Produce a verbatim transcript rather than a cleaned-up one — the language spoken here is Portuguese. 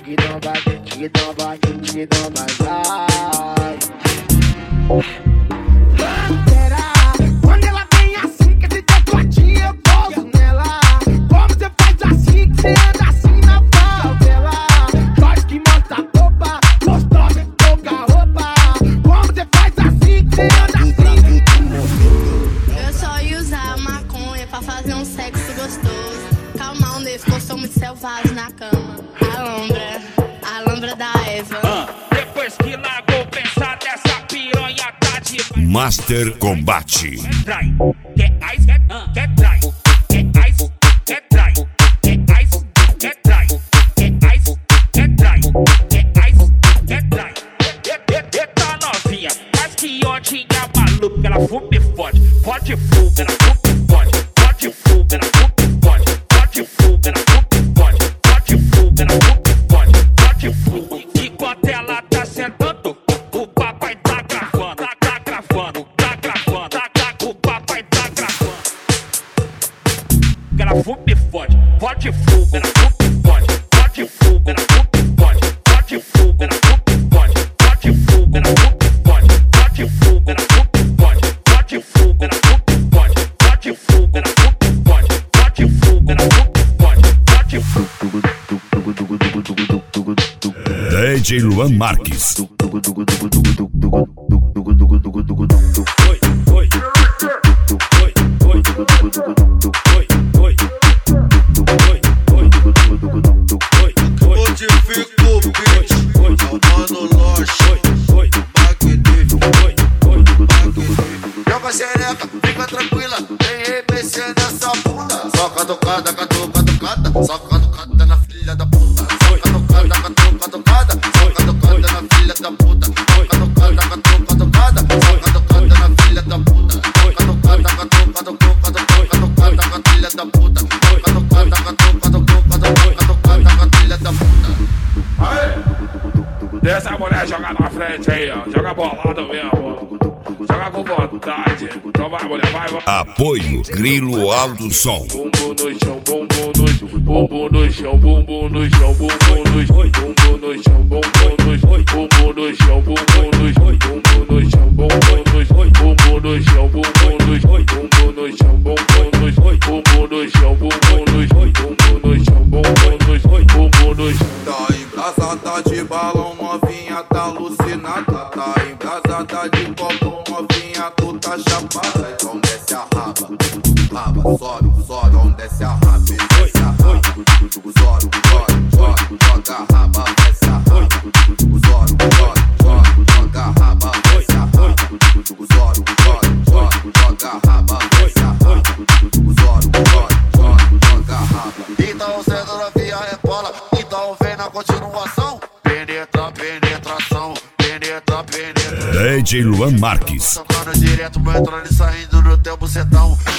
Então vai, então vai, então vai, vai. Será? Quando ela vem assim, que esse tecladinho eu pouso nela. Como você faz assim, que você anda assim na favela? Pode que mostra a roupa, gostosa de pouca roupa. Como você faz assim, que você anda assim? Eu só ia usar maconha pra fazer um sexo gostoso. Calma, onde ficou, sou muito selvagem na cama. Alambra, alambra da Eva. Ah, depois que largou, pensar dessa piranha tá de Master Combate. Quer trai, quer ice, quer, quer trai, quer ice, quer trai, quer ice, quer trai, quer ice, quer trai, quer ice, quer trai. Eita novinha, mas que ontem a maluca, ela fume forte, forte fuga, ela fume forte, forte fuga, ela fume forte, forte fuga, ela fume forte, forte fuga, ela fume forte, forte fuga. Enquanto ela tá sentando, o papai tá gravando, tá, tá gravando, tá gravando, tá, tá, o papai tá gravando. Ela fume forte, forte fuga, ela fume forte, forte fuga, ela fume forte, forte fuga, ela fume forte, forte fuga, ela fume forte, forte fuga, ela fume forte, forte fuga, ela fume forte, forte fuga, ela fume forte, forte fuga, ela fume forte, forte fuga. D J Luan Marques. Modifico o beat, mano loche, joga xereca, fica tranquila, vem remexer nessa bunda. Só catucada, catuca, catucada, só catucada na filha da puta. Só catucada, catuca, catucada, só catucada na filha da puta. Só catucada, catuca, catucada, só catucada na filha da puta. Só catucada, catuca, catuca, catucada na filha da puta. Só catucada, catuca, catuca, catucada na filha da puta. Deixa a mulher jogar na frente aí, ó. Joga bolado mesmo. Joga com vontade. Então vai, mulher, vai, vai. Apoio Grilo Alto Som. Bumbum no chão, bumbum no chão, bumbum no chão, bumbum no chão, bumbum no chão, bumbum no chão, bumbum no chão, bumbum no chão, bumbum no chão, bumbum no chão, bumbum no chão, bumbum no chão, bumbum no chão, bumbum no chão, bumbum no chão, bumbum no chão, bumbum no chão, bumbum no chão, bumbum no chão, bumbum no chão. Tá embrasada de balão, novinha tá alucinada. Tá embrasada de copo, novinha tu tá chapada. Então desce a raba, raba, sobe, sobe. Então desce a raba, desce a raba. Sobe, sobe, sobe, joga a raba, desce a raba. Sobe, sobe, sobe, joga a raba, desce a raba. Sobe, sobe, sobe, joga a raba, desce a raba. Sobe, sobe, sobe, joga a raba. Então senta novinha, rebola. Então vem na continuação. Penetra, penetração, penetra, penetra. D J Luan Marques. Tocando direto, entrando e saindo no teu bucetão.